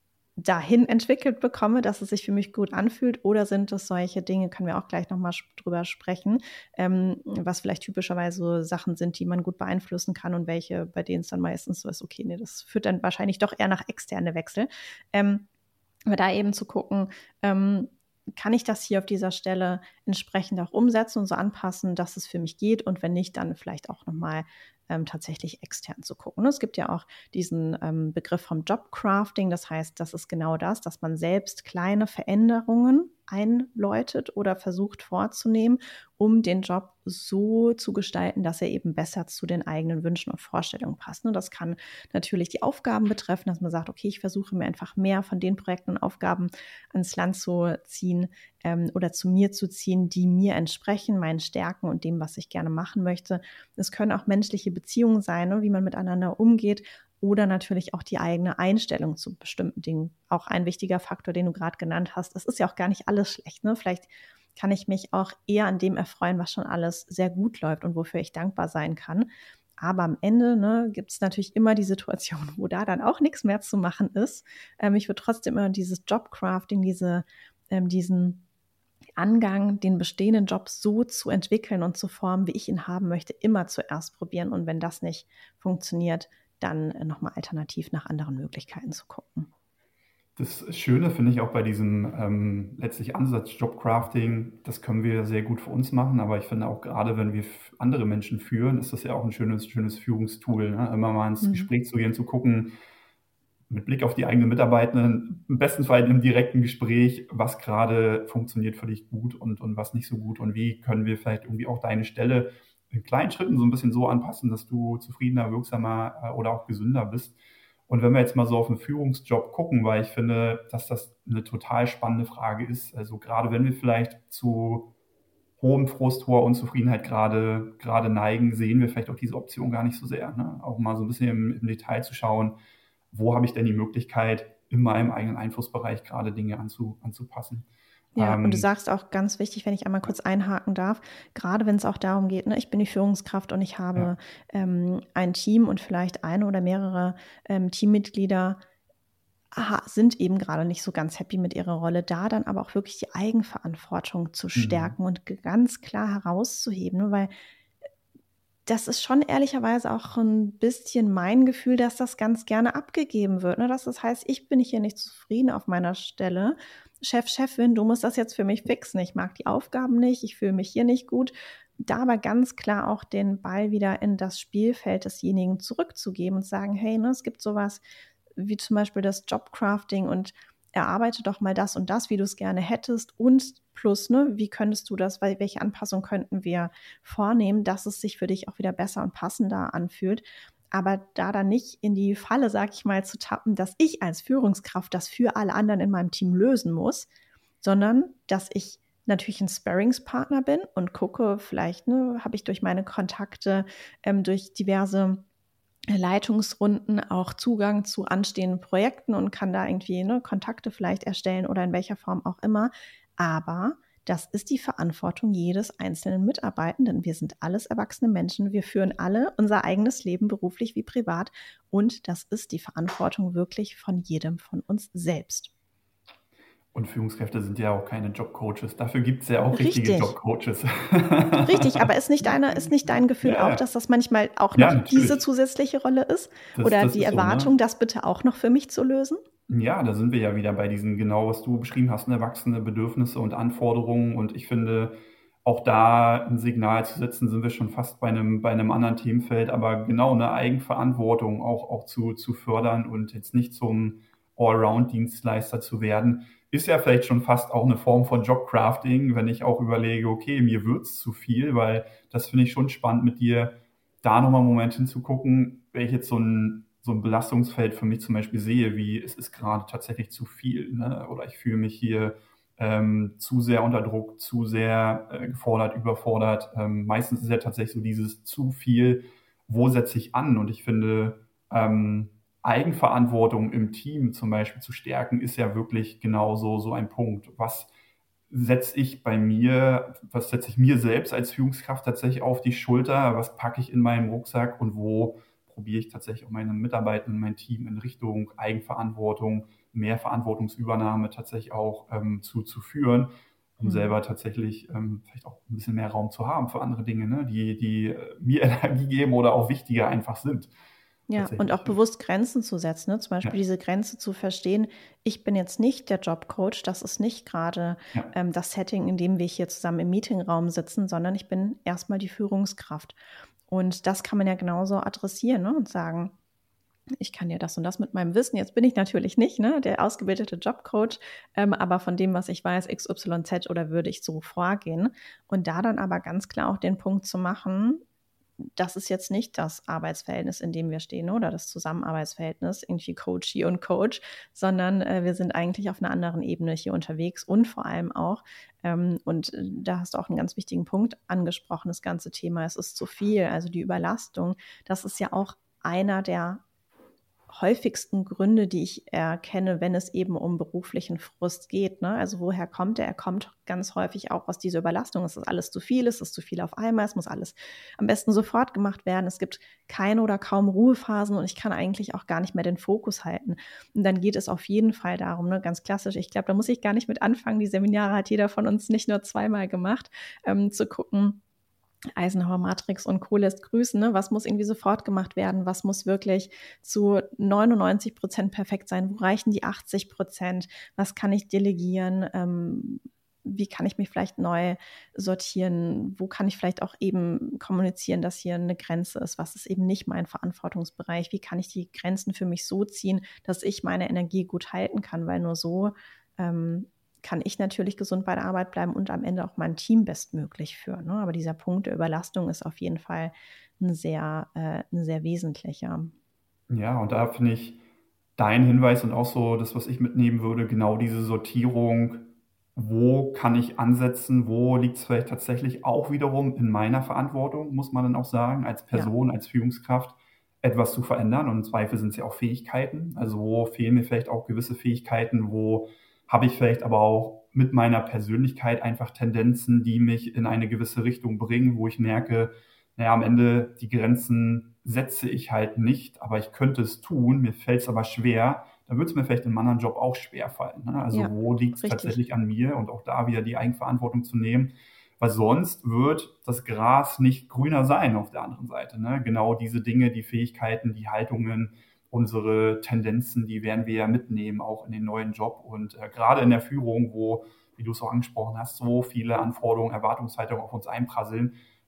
dahin entwickelt bekomme, dass es sich für mich gut anfühlt, oder sind es solche Dinge, können wir auch gleich nochmal drüber sprechen, ähm, was vielleicht typischerweise so Sachen sind, die man gut beeinflussen kann und welche, bei denen es dann meistens so ist, okay, nee, das führt dann wahrscheinlich doch eher nach externe Wechsel. Ähm, aber da eben zu gucken, ähm, kann ich das hier auf dieser Stelle entsprechend auch umsetzen und so anpassen, dass es für mich geht, und wenn nicht, dann vielleicht auch nochmal ähm, tatsächlich extern zu gucken. Es gibt ja auch diesen ähm, Begriff vom Jobcrafting, das heißt, das ist genau das, dass man selbst kleine Veränderungen einläutet oder versucht vorzunehmen, um den Job so zu gestalten, dass er eben besser zu den eigenen Wünschen und Vorstellungen passt. Und das kann natürlich die Aufgaben betreffen, dass man sagt, okay, ich versuche mir einfach mehr von den Projekten und Aufgaben ans Land zu ziehen ähm, oder zu mir zu ziehen, die mir entsprechen, meinen Stärken und dem, was ich gerne machen möchte. Es können auch menschliche Beziehungen sein, ne, wie man miteinander umgeht, oder natürlich auch die eigene Einstellung zu bestimmten Dingen. Auch ein wichtiger Faktor, den du gerade genannt hast. Es ist ja auch gar nicht alles schlecht. Ne? Vielleicht kann ich mich auch eher an dem erfreuen, was schon alles sehr gut läuft und wofür ich dankbar sein kann. Aber am Ende ne, gibt es natürlich immer die Situation, wo da dann auch nichts mehr zu machen ist. Ähm, ich würde trotzdem immer dieses Jobcrafting, diese, ähm, diesen Angang, den bestehenden Job so zu entwickeln und zu formen, wie ich ihn haben möchte, immer zuerst probieren. Und wenn das nicht funktioniert, dann nochmal alternativ nach anderen Möglichkeiten zu gucken. Das Schöne finde ich auch bei diesem ähm, letztlich Ansatz Jobcrafting, das können wir sehr gut für uns machen, aber ich finde auch gerade, wenn wir andere Menschen führen, ist das ja auch ein schönes, schönes Führungstool, ne? Immer mal ins mhm. Gespräch zu gehen, zu gucken, mit Blick auf die eigenen Mitarbeitenden, im besten Fall im direkten Gespräch, was gerade funktioniert für dich gut und, und was nicht so gut, und wie können wir vielleicht irgendwie auch deine Stelle in kleinen Schritten so ein bisschen so anpassen, dass du zufriedener, wirksamer oder auch gesünder bist. Und wenn wir jetzt mal so auf den Führungsjob gucken, weil ich finde, dass das eine total spannende Frage ist, also gerade wenn wir vielleicht zu hohem Frust, hoher Unzufriedenheit gerade, gerade neigen, sehen wir vielleicht auch diese Option gar nicht so sehr. Ne? Auch mal so ein bisschen im, im Detail zu schauen, wo habe ich denn die Möglichkeit, in meinem eigenen Einflussbereich gerade Dinge anzu, anzupassen. Ja, ähm, und du sagst auch ganz wichtig, wenn ich einmal kurz einhaken darf, gerade wenn es auch darum geht, ne, ich bin die Führungskraft und ich habe ja. ähm, ein Team und vielleicht eine oder mehrere ähm, Teammitglieder aha, sind eben gerade nicht so ganz happy mit ihrer Rolle, da dann aber auch wirklich die Eigenverantwortung zu stärken mhm. und ganz klar herauszuheben, ne, weil das ist schon ehrlicherweise auch ein bisschen mein Gefühl, dass das ganz gerne abgegeben wird. Ne? Dass das heißt, ich bin hier nicht zufrieden auf meiner Stelle. Chef, Chefin, du musst das jetzt für mich fixen. Ich mag die Aufgaben nicht, ich fühle mich hier nicht gut. da aber ganz klar auch den Ball wieder in das Spielfeld desjenigen zurückzugeben und sagen, hey, ne, es gibt sowas wie zum Beispiel das Jobcrafting und erarbeite doch mal das und das, wie du es gerne hättest und plus, ne, wie könntest du das, weil welche Anpassungen könnten wir vornehmen, dass es sich für dich auch wieder besser und passender anfühlt. Aber da dann nicht in die Falle, sag ich mal, zu tappen, dass ich als Führungskraft das für alle anderen in meinem Team lösen muss, sondern dass ich natürlich ein Sparringspartner bin und gucke, vielleicht ne, habe ich durch meine Kontakte, ähm, durch diverse Leitungsrunden auch Zugang zu anstehenden Projekten und kann da irgendwie ne, Kontakte vielleicht erstellen oder in welcher Form auch immer. Aber das ist die Verantwortung jedes einzelnen Mitarbeitenden. Wir sind alles erwachsene Menschen. Wir führen alle unser eigenes Leben, beruflich wie privat. Und das ist die Verantwortung wirklich von jedem von uns selbst. Und Führungskräfte sind ja auch keine Jobcoaches. Dafür gibt es ja auch richtige Richtig. Jobcoaches. Richtig, aber ist nicht, deine, ist nicht dein Gefühl Ja, auch, ja. dass das manchmal auch Ja, noch diese natürlich. zusätzliche Rolle ist? Das, Oder das die ist so, Erwartung, ne? das bitte auch noch für mich zu lösen? Ja, da sind wir ja wieder bei diesen, genau was du beschrieben hast, ne, erwachsene Bedürfnisse und Anforderungen. Und ich finde, auch da ein Signal zu setzen, sind wir schon fast bei einem, bei einem anderen Themenfeld. Aber genau eine Eigenverantwortung auch, auch zu, zu fördern und jetzt nicht zum Allround-Dienstleister zu werden, ist ja vielleicht schon fast auch eine Form von Jobcrafting, wenn ich auch überlege, okay, mir wird's zu viel, weil das finde ich schon spannend mit dir, da nochmal einen Moment hinzugucken, wenn ich jetzt so ein, so ein Belastungsfeld für mich zum Beispiel sehe, wie es ist gerade tatsächlich zu viel, ne? Oder ich fühle mich hier ähm, zu sehr unter Druck, zu sehr äh, gefordert, überfordert. Ähm, meistens ist ja tatsächlich so dieses zu viel, wo setze ich an? Und ich finde, ähm, Eigenverantwortung im Team zum Beispiel zu stärken, ist ja wirklich genauso so ein Punkt. Was setze ich bei mir, was setze ich mir selbst als Führungskraft tatsächlich auf die Schulter? Was packe ich in meinen Rucksack und wo probiere ich tatsächlich auch meine Mitarbeitenden, mein Team in Richtung Eigenverantwortung, mehr Verantwortungsübernahme tatsächlich auch ähm, zu, zu führen, um Hm. selber tatsächlich ähm, vielleicht auch ein bisschen mehr Raum zu haben für andere Dinge, ne? die, die äh, mir Energie geben oder auch wichtiger einfach sind. Ja, und auch bewusst Grenzen zu setzen, ne? Zum Beispiel Ja. diese Grenze zu verstehen, ich bin jetzt nicht der Jobcoach, das ist nicht gerade Ja. ähm, das Setting, in dem wir hier zusammen im Meetingraum sitzen, sondern ich bin erstmal die Führungskraft. Und das kann man ja genauso adressieren, ne? Und sagen, ich kann dir das und das mit meinem Wissen, jetzt bin ich natürlich nicht ne, der ausgebildete Jobcoach, ähm, aber von dem, was ich weiß, X Y Z oder würde ich so vorgehen. Und da dann aber ganz klar auch den Punkt zu machen, das ist jetzt nicht das Arbeitsverhältnis, in dem wir stehen oder das Zusammenarbeitsverhältnis, irgendwie Coachee und Coach, sondern äh, wir sind eigentlich auf einer anderen Ebene hier unterwegs und vor allem auch, ähm, und äh, da hast du auch einen ganz wichtigen Punkt angesprochen, das ganze Thema, es ist zu viel, also die Überlastung, das ist ja auch einer der häufigsten Gründe, die ich erkenne, wenn es eben um beruflichen Frust geht. Ne? Also woher kommt er? Er kommt ganz häufig auch aus dieser Überlastung. Es ist alles zu viel, es ist zu viel auf einmal, es muss alles am besten sofort gemacht werden. Es gibt keine oder kaum Ruhephasen und ich kann eigentlich auch gar nicht mehr den Fokus halten. Und dann geht es auf jeden Fall darum, ne, ganz klassisch, ich glaube, da muss ich gar nicht mit anfangen. Die Seminare hat jeder von uns nicht nur zweimal gemacht, ähm, zu gucken, Eisenhower Matrix und Co. lässt grüßen, ne? Was muss irgendwie sofort gemacht werden, was muss wirklich zu neunundneunzig Prozent perfekt sein, wo reichen die achtzig Prozent, was kann ich delegieren, ähm, wie kann ich mich vielleicht neu sortieren, wo kann ich vielleicht auch eben kommunizieren, dass hier eine Grenze ist, was ist eben nicht mein Verantwortungsbereich, wie kann ich die Grenzen für mich so ziehen, dass ich meine Energie gut halten kann, weil nur so ähm, kann ich natürlich gesund bei der Arbeit bleiben und am Ende auch mein Team bestmöglich führen. Ne? Aber dieser Punkt der Überlastung ist auf jeden Fall ein sehr, äh, ein sehr wesentlicher. Ja, und da finde ich dein Hinweis und auch so das, was ich mitnehmen würde, genau diese Sortierung, wo kann ich ansetzen, wo liegt es vielleicht tatsächlich auch wiederum in meiner Verantwortung, muss man dann auch sagen, als Person, ja. als Führungskraft etwas zu verändern. Und im Zweifel sind es ja auch Fähigkeiten. Also wo fehlen mir vielleicht auch gewisse Fähigkeiten, wo habe ich vielleicht aber auch mit meiner Persönlichkeit einfach Tendenzen, die mich in eine gewisse Richtung bringen, wo ich merke, naja, am Ende die Grenzen setze ich halt nicht, aber ich könnte es tun, mir fällt es aber schwer, dann würde es mir vielleicht in einem anderen Job auch schwer fallen. Ne? Also ja, wo liegt es tatsächlich an mir und auch da wieder die Eigenverantwortung zu nehmen, weil sonst wird das Gras nicht grüner sein auf der anderen Seite. Ne? Genau diese Dinge, die Fähigkeiten, die Haltungen, unsere Tendenzen, die werden wir ja mitnehmen, auch in den neuen Job. Und äh, gerade in der Führung, wo, wie du es auch angesprochen hast, so viele Anforderungen, Erwartungshaltungen auf uns einprasseln,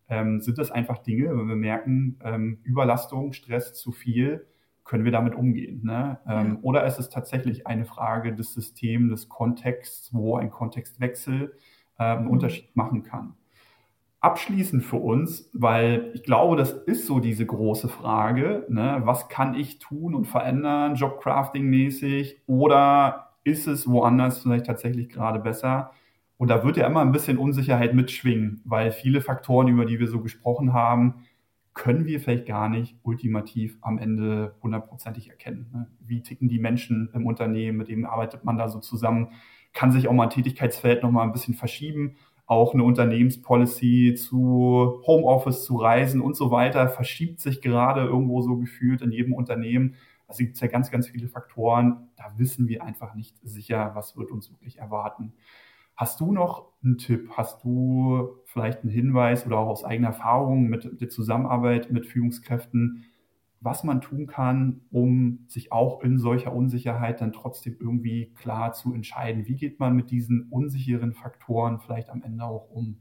ähm, sind das einfach Dinge, wenn wir merken, ähm, Überlastung, Stress, zu viel, können wir damit umgehen, ne? Ähm, ja. Oder ist es tatsächlich eine Frage des Systems, des Kontexts, wo ein Kontextwechsel äh, einen mhm. Unterschied machen kann? Abschließend für uns, weil ich glaube, das ist so diese große Frage, ne? Was kann ich tun und verändern, Jobcrafting-mäßig, oder ist es woanders vielleicht tatsächlich gerade besser? Und da wird ja immer ein bisschen Unsicherheit mitschwingen, weil viele Faktoren, über die wir so gesprochen haben, können wir vielleicht gar nicht ultimativ am Ende hundertprozentig erkennen, ne? Wie ticken die Menschen im Unternehmen, mit denen arbeitet man da so zusammen? Kann sich auch mal ein Tätigkeitsfeld noch mal ein bisschen verschieben? Auch eine Unternehmenspolicy zu Homeoffice, zu Reisen und so weiter verschiebt sich gerade irgendwo so gefühlt in jedem Unternehmen. Also gibt es ja ganz, ganz viele Faktoren. Da wissen wir einfach nicht sicher, was wird uns wirklich erwarten. Hast du noch einen Tipp? Hast du vielleicht einen Hinweis oder auch aus eigener Erfahrung mit der Zusammenarbeit mit Führungskräften, was man tun kann, um sich auch in solcher Unsicherheit dann trotzdem irgendwie klar zu entscheiden? Wie geht man mit diesen unsicheren Faktoren vielleicht am Ende auch um?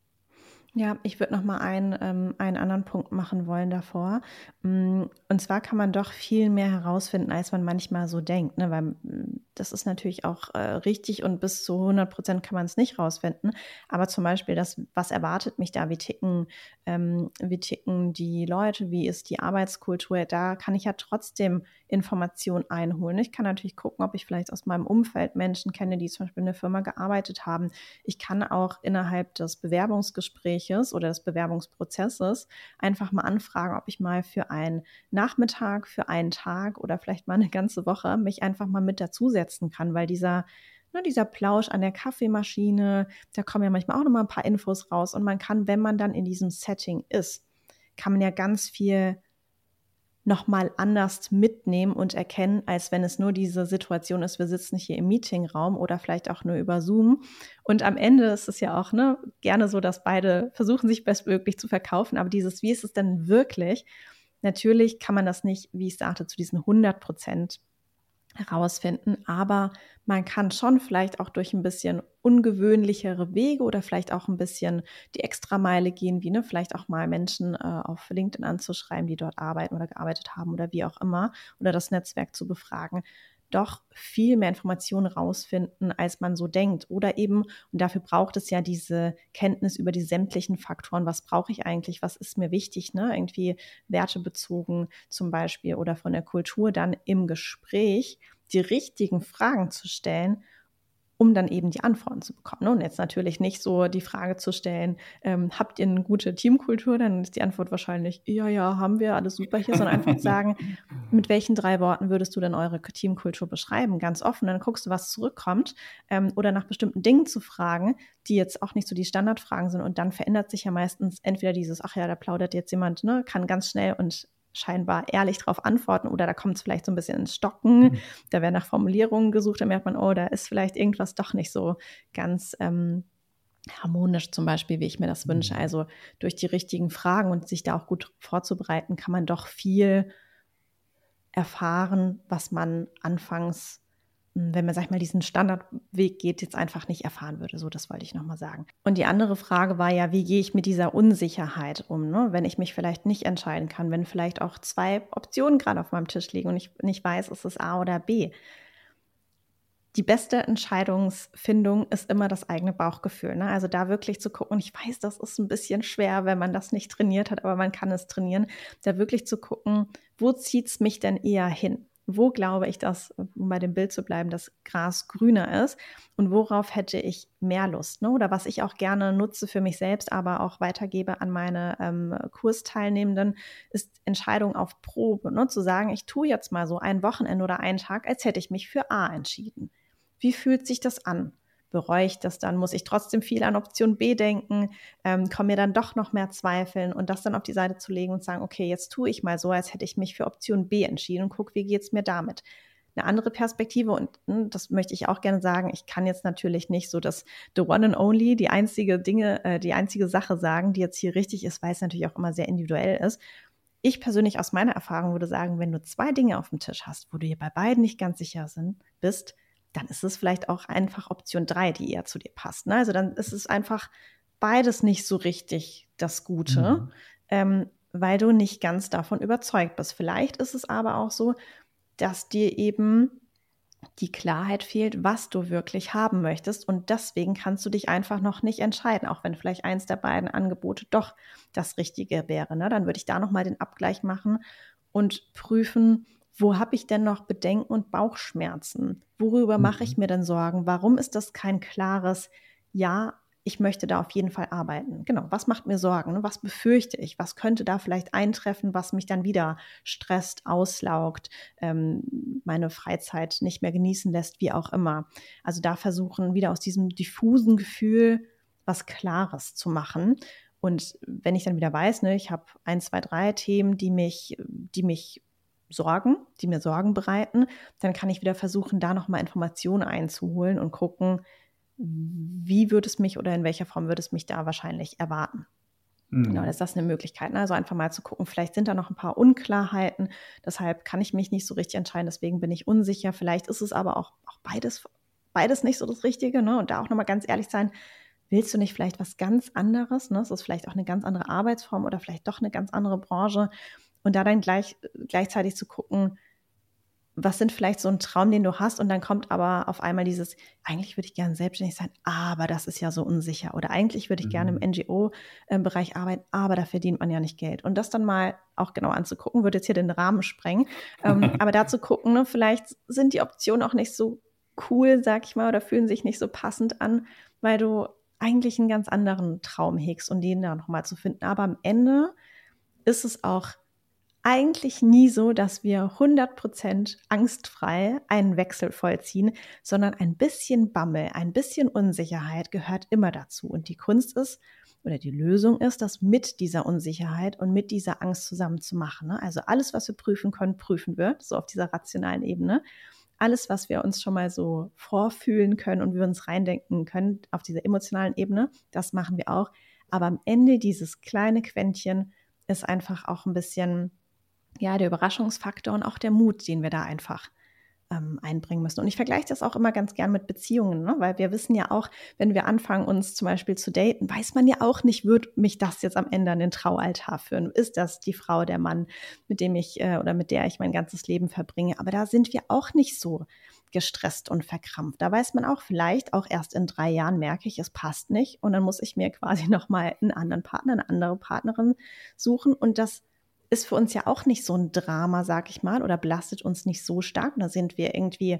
Ja, ich würde noch mal einen, ähm, einen anderen Punkt machen wollen davor. Mm, Und zwar kann man doch viel mehr herausfinden, als man manchmal so denkt, ne? Weil mm, das ist natürlich auch äh, richtig und bis zu hundert Prozent kann man es nicht rausfinden. Aber zum Beispiel das, was erwartet mich da, wie ticken, ähm, wie ticken die Leute, wie ist die Arbeitskultur, da kann ich ja trotzdem Informationen einholen. Ich kann natürlich gucken, ob ich vielleicht aus meinem Umfeld Menschen kenne, die zum Beispiel in der Firma gearbeitet haben. Ich kann auch innerhalb des Bewerbungsgesprächs oder des Bewerbungsprozesses einfach mal anfragen, ob ich mal für einen Nachmittag, für einen Tag oder vielleicht mal eine ganze Woche mich einfach mal mit dazusetzen kann, weil dieser, ne, dieser Plausch an der Kaffeemaschine, da kommen ja manchmal auch noch mal ein paar Infos raus und man kann, wenn man dann in diesem Setting ist, kann man ja ganz viel nochmal anders mitnehmen und erkennen, als wenn es nur diese Situation ist, wir sitzen hier im Meetingraum oder vielleicht auch nur über Zoom. Und am Ende ist es ja auch ne, gerne so, dass beide versuchen, sich bestmöglich zu verkaufen. Aber dieses, wie ist es denn wirklich? Natürlich kann man das nicht, wie ich sagte, zu diesen hundert Prozent herausfinden, aber man kann schon vielleicht auch durch ein bisschen ungewöhnlichere Wege oder vielleicht auch ein bisschen die Extrameile gehen, wie ne, vielleicht auch mal Menschen äh, auf LinkedIn anzuschreiben, die dort arbeiten oder gearbeitet haben oder wie auch immer, oder das Netzwerk zu befragen, doch viel mehr Informationen rausfinden, als man so denkt. Oder eben, und dafür braucht es ja diese Kenntnis über die sämtlichen Faktoren. Was brauche ich eigentlich? Was ist mir wichtig? Ne? Irgendwie wertebezogen zum Beispiel oder von der Kultur dann im Gespräch die richtigen Fragen zu stellen, um dann eben die Antworten zu bekommen. Und jetzt natürlich nicht so die Frage zu stellen, ähm, habt ihr eine gute Teamkultur? Dann ist die Antwort wahrscheinlich, ja, ja, haben wir, alles super hier, sondern einfach sagen, mit welchen drei Worten würdest du denn eure Teamkultur beschreiben? Ganz offen, dann guckst du, was zurückkommt, ähm, oder nach bestimmten Dingen zu fragen, die jetzt auch nicht so die Standardfragen sind. Und dann verändert sich ja meistens entweder dieses, ach ja, da plaudert jetzt jemand, ne, kann ganz schnell und scheinbar ehrlich darauf antworten, oder da kommt es vielleicht so ein bisschen ins Stocken, mhm. da werden nach Formulierungen gesucht, da merkt man, oh, da ist vielleicht irgendwas doch nicht so ganz ähm, harmonisch zum Beispiel, wie ich mir das wünsche. Also durch die richtigen Fragen und sich da auch gut vorzubereiten, kann man doch viel erfahren, was man anfangs, wenn man, sag ich mal, diesen Standardweg geht, jetzt einfach nicht erfahren würde. So, das wollte ich nochmal sagen. Und die andere Frage war ja, wie gehe ich mit dieser Unsicherheit um, ne? Wenn ich mich vielleicht nicht entscheiden kann, wenn vielleicht auch zwei Optionen gerade auf meinem Tisch liegen und ich nicht weiß, ist es A oder B. Die beste Entscheidungsfindung ist immer das eigene Bauchgefühl, ne? Also da wirklich zu gucken, und ich weiß, das ist ein bisschen schwer, wenn man das nicht trainiert hat, aber man kann es trainieren, da wirklich zu gucken, wo zieht es mich denn eher hin? Wo glaube ich, dass, um bei dem Bild zu bleiben, das Gras grüner ist und worauf hätte ich mehr Lust, ne? Oder was ich auch gerne nutze für mich selbst, aber auch weitergebe an meine ähm, Kursteilnehmenden, ist Entscheidung auf Probe, ne? Zu sagen, ich tue jetzt mal so ein Wochenende oder einen Tag, als hätte ich mich für A entschieden. Wie fühlt sich das an? Bereue ich das dann? Muss ich trotzdem viel an Option B denken? Ähm, kommen mir dann doch noch mehr Zweifeln? Und das dann auf die Seite zu legen und sagen, okay, jetzt tue ich mal so, als hätte ich mich für Option B entschieden und gucke, wie geht es mir damit? Eine andere Perspektive, und hm, das möchte ich auch gerne sagen, ich kann jetzt natürlich nicht so das the one and only, die einzige Dinge, äh, die einzige Sache sagen, die jetzt hier richtig ist, weil es natürlich auch immer sehr individuell ist. Ich persönlich aus meiner Erfahrung würde sagen, wenn du zwei Dinge auf dem Tisch hast, wo du dir bei beiden nicht ganz sicher sind, bist, dann ist es vielleicht auch einfach Option drei, die eher zu dir passt, ne? Also dann ist es einfach beides nicht so richtig das Gute, Mhm. ähm, weil du nicht ganz davon überzeugt bist. Vielleicht ist es aber auch so, dass dir eben die Klarheit fehlt, was du wirklich haben möchtest. Und deswegen kannst du dich einfach noch nicht entscheiden, auch wenn vielleicht eins der beiden Angebote doch das Richtige wäre. Ne? Dann würde ich da nochmal den Abgleich machen und prüfen, wo habe ich denn noch Bedenken und Bauchschmerzen? Worüber mache ich Mhm. mir denn Sorgen? Warum ist das kein klares Ja, ich möchte da auf jeden Fall arbeiten? Genau, was macht mir Sorgen? Ne? Was befürchte ich? Was könnte da vielleicht eintreffen, was mich dann wieder stresst, auslaugt, ähm, meine Freizeit nicht mehr genießen lässt, wie auch immer. Also da versuchen, wieder aus diesem diffusen Gefühl was Klares zu machen. Und wenn ich dann wieder weiß, ne, ich habe ein, zwei, drei Themen, die mich, die mich sorgen, die mir Sorgen bereiten, dann kann ich wieder versuchen, da nochmal Informationen einzuholen und gucken, wie würde es mich oder in welcher Form würde es mich da wahrscheinlich erwarten. Genau, Mhm. ist das eine Möglichkeit. Ne? Also einfach mal zu gucken, vielleicht sind da noch ein paar Unklarheiten, deshalb kann ich mich nicht so richtig entscheiden, deswegen bin ich unsicher. Vielleicht ist es aber auch, auch beides, beides nicht so das Richtige. Ne? Und da auch nochmal ganz ehrlich sein, willst du nicht vielleicht was ganz anderes? Ne? Es ist vielleicht auch eine ganz andere Arbeitsform oder vielleicht doch eine ganz andere Branche. Und da dann gleich, gleichzeitig zu gucken, was sind vielleicht so ein Traum, den du hast und dann kommt aber auf einmal dieses, eigentlich würde ich gerne selbstständig sein, aber das ist ja so unsicher. Oder eigentlich würde ich gerne im Mhm. N G O-Bereich arbeiten, aber da verdient man ja nicht Geld. Und das dann mal auch genau anzugucken, würde jetzt hier den Rahmen sprengen. Ähm, aber da zu gucken, ne, vielleicht sind die Optionen auch nicht so cool, sag ich mal, oder fühlen sich nicht so passend an, weil du eigentlich einen ganz anderen Traum hegst und den da nochmal zu finden. Aber am Ende ist es auch eigentlich nie so, dass wir hundert Prozent angstfrei einen Wechsel vollziehen, sondern ein bisschen Bammel, ein bisschen Unsicherheit gehört immer dazu. Und die Kunst ist oder die Lösung ist, das mit dieser Unsicherheit und mit dieser Angst zusammen zu machen. Ne? Also alles, was wir prüfen können, prüfen wir, so auf dieser rationalen Ebene. Alles, was wir uns schon mal so vorfühlen können und wir uns reindenken können auf dieser emotionalen Ebene, das machen wir auch. Aber am Ende dieses kleine Quäntchen ist einfach auch ein bisschen ja, der Überraschungsfaktor und auch der Mut, den wir da einfach ähm, einbringen müssen. Und ich vergleiche das auch immer ganz gern mit Beziehungen, ne? Weil wir wissen ja auch, wenn wir anfangen, uns zum Beispiel zu daten, weiß man ja auch nicht, wird mich das jetzt am Ende an den Traualtar führen? Ist das die Frau, der Mann, mit dem ich äh, oder mit der ich mein ganzes Leben verbringe? Aber da sind wir auch nicht so gestresst und verkrampft. Da weiß man auch vielleicht, auch erst in drei Jahren merke ich, es passt nicht. Und dann muss ich mir quasi nochmal einen anderen Partner, eine andere Partnerin suchen. Und das ist für uns ja auch nicht so ein Drama, sag ich mal, oder belastet uns nicht so stark. Da sind wir irgendwie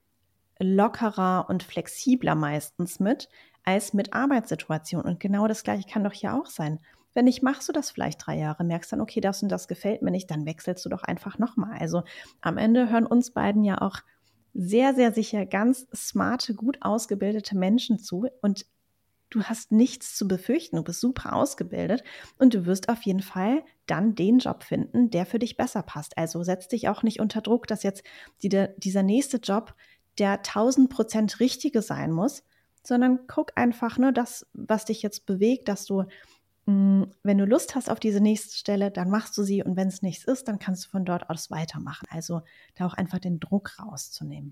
lockerer und flexibler meistens mit, als mit Arbeitssituationen. Und genau das Gleiche kann doch hier auch sein. Wenn nicht, machst du das vielleicht drei Jahre, merkst dann, okay, das und das gefällt mir nicht, dann wechselst du doch einfach nochmal. Also am Ende hören uns beiden ja auch sehr, sehr sicher ganz smarte, gut ausgebildete Menschen zu. Und du hast nichts zu befürchten, du bist super ausgebildet und du wirst auf jeden Fall dann den Job finden, der für dich besser passt. Also setz dich auch nicht unter Druck, dass jetzt die, dieser nächste Job der tausend Prozent richtige sein muss, sondern guck einfach nur das, was dich jetzt bewegt, dass du, mh, wenn du Lust hast auf diese nächste Stelle, dann machst du sie und wenn es nichts ist, dann kannst du von dort aus weitermachen. Also da auch einfach den Druck rauszunehmen.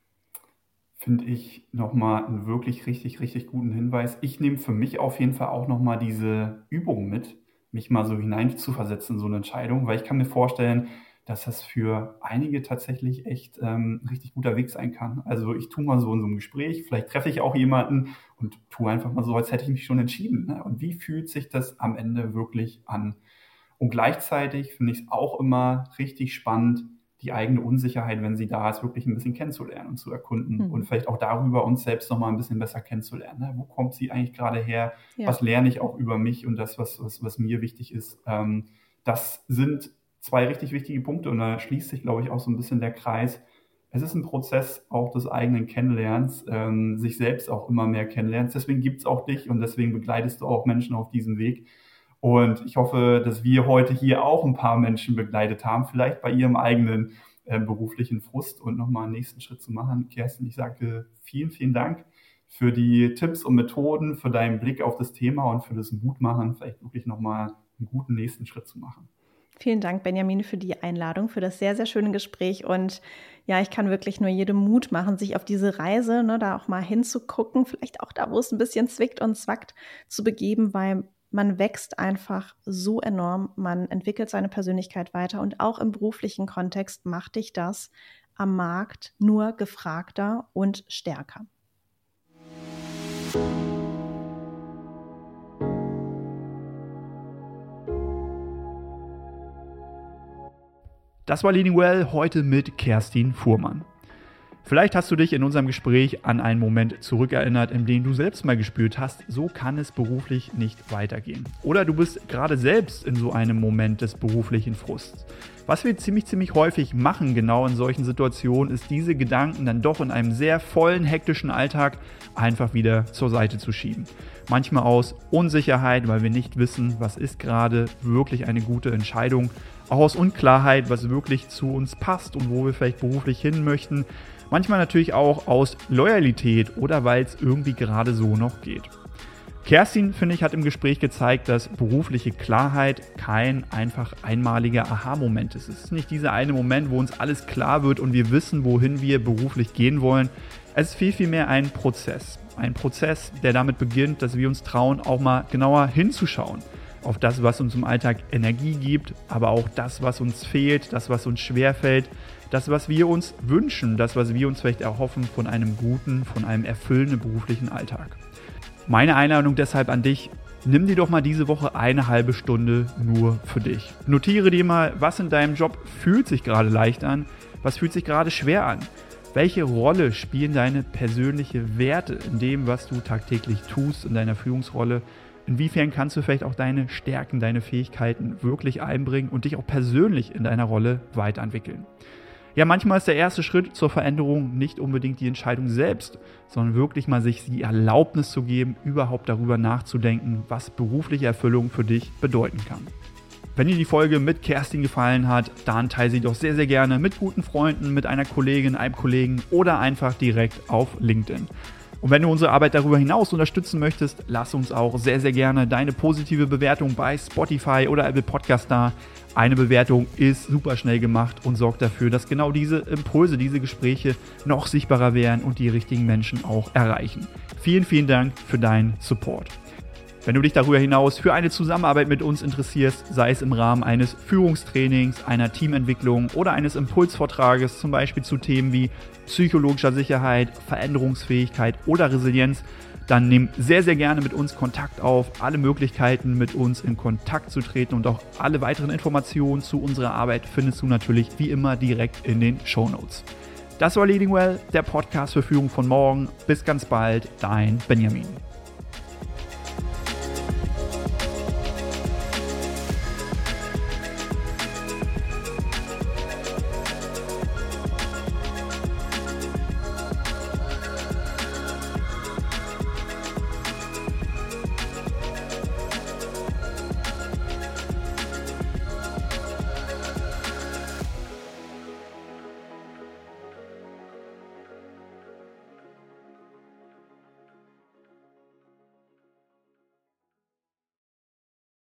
Finde ich nochmal einen wirklich richtig, richtig guten Hinweis. Ich nehme für mich auf jeden Fall auch nochmal diese Übung mit, mich mal so hineinzuversetzen in so eine Entscheidung, weil ich kann mir vorstellen, dass das für einige tatsächlich echt ähm, ein richtig guter Weg sein kann. Also ich tue mal so in so einem Gespräch, vielleicht treffe ich auch jemanden und tue einfach mal so, als hätte ich mich schon entschieden. Ne? Und wie fühlt sich das am Ende wirklich an? Und gleichzeitig finde ich es auch immer richtig spannend, die eigene Unsicherheit, wenn sie da ist, wirklich ein bisschen kennenzulernen und zu erkunden und Mhm. vielleicht auch darüber uns selbst nochmal ein bisschen besser kennenzulernen. Ne? Wo kommt sie eigentlich gerade her? Ja. Was lerne ich auch über mich und das, was, was, was mir wichtig ist? Ähm, das sind zwei richtig wichtige Punkte und da schließt sich, glaube ich, auch so ein bisschen der Kreis. Es ist ein Prozess auch des eigenen Kennenlernens, ähm, sich selbst auch immer mehr kennenlernens. Deswegen gibt es auch dich und deswegen begleitest du auch Menschen auf diesem Weg. Und ich hoffe, dass wir heute hier auch ein paar Menschen begleitet haben, vielleicht bei ihrem eigenen äh, beruflichen Frust und nochmal einen nächsten Schritt zu machen. Kerstin, ich sage vielen, vielen Dank für die Tipps und Methoden, für deinen Blick auf das Thema und für das Mutmachen, vielleicht wirklich nochmal einen guten nächsten Schritt zu machen. Vielen Dank, Benjamin, für die Einladung, für das sehr, sehr schöne Gespräch. Und ja, ich kann wirklich nur jedem Mut machen, sich auf diese Reise, ne, da auch mal hinzugucken, vielleicht auch da, wo es ein bisschen zwickt und zwackt, zu begeben, weil man wächst einfach so enorm, man entwickelt seine Persönlichkeit weiter und auch im beruflichen Kontext macht dich das am Markt nur gefragter und stärker. Das war Leading Well heute mit Kerstin Fuhrmann. Vielleicht hast du dich in unserem Gespräch an einen Moment zurückerinnert, in dem du selbst mal gespürt hast, so kann es beruflich nicht weitergehen. Oder du bist gerade selbst in so einem Moment des beruflichen Frusts. Was wir ziemlich, ziemlich häufig machen, genau in solchen Situationen, ist diese Gedanken dann doch in einem sehr vollen, hektischen Alltag einfach wieder zur Seite zu schieben. Manchmal aus Unsicherheit, weil wir nicht wissen, was ist gerade wirklich eine gute Entscheidung. Auch aus Unklarheit, was wirklich zu uns passt und wo wir vielleicht beruflich hin möchten. Manchmal natürlich auch aus Loyalität oder weil es irgendwie gerade so noch geht. Kerstin, finde ich, hat im Gespräch gezeigt, dass berufliche Klarheit kein einfach einmaliger Aha-Moment ist. Es ist nicht dieser eine Moment, wo uns alles klar wird und wir wissen, wohin wir beruflich gehen wollen. Es ist viel, viel mehr ein Prozess. Ein Prozess, der damit beginnt, dass wir uns trauen, auch mal genauer hinzuschauen. Auf das, was uns im Alltag Energie gibt, aber auch das, was uns fehlt, das, was uns schwerfällt, das, was wir uns wünschen, das, was wir uns vielleicht erhoffen von einem guten, von einem erfüllenden beruflichen Alltag. Meine Einladung deshalb an dich, nimm dir doch mal diese Woche eine halbe Stunde nur für dich. Notiere dir mal, was in deinem Job fühlt sich gerade leicht an, was fühlt sich gerade schwer an. Welche Rolle spielen deine persönlichen Werte in dem, was du tagtäglich tust, in deiner Führungsrolle? Inwiefern kannst du vielleicht auch deine Stärken, deine Fähigkeiten wirklich einbringen und dich auch persönlich in deiner Rolle weiterentwickeln? Ja, manchmal ist der erste Schritt zur Veränderung nicht unbedingt die Entscheidung selbst, sondern wirklich mal sich die Erlaubnis zu geben, überhaupt darüber nachzudenken, was berufliche Erfüllung für dich bedeuten kann. Wenn dir die Folge mit Kerstin gefallen hat, dann teile sie doch sehr, sehr gerne mit guten Freunden, mit einer Kollegin, einem Kollegen oder einfach direkt auf LinkedIn. Und wenn du unsere Arbeit darüber hinaus unterstützen möchtest, lass uns auch sehr, sehr gerne deine positive Bewertung bei Spotify oder Apple Podcast da. Eine Bewertung ist super schnell gemacht und sorgt dafür, dass genau diese Impulse, diese Gespräche noch sichtbarer werden und die richtigen Menschen auch erreichen. Vielen, vielen Dank für deinen Support. Wenn du dich darüber hinaus für eine Zusammenarbeit mit uns interessierst, sei es im Rahmen eines Führungstrainings, einer Teamentwicklung oder eines Impulsvortrages, zum Beispiel zu Themen wie psychologischer Sicherheit, Veränderungsfähigkeit oder Resilienz, dann nimm sehr, sehr gerne mit uns Kontakt auf. Alle Möglichkeiten, mit uns in Kontakt zu treten und auch alle weiteren Informationen zu unserer Arbeit findest du natürlich wie immer direkt in den Shownotes. Das war Leading Well, der Podcast für Führung von morgen. Bis ganz bald, dein Benjamin.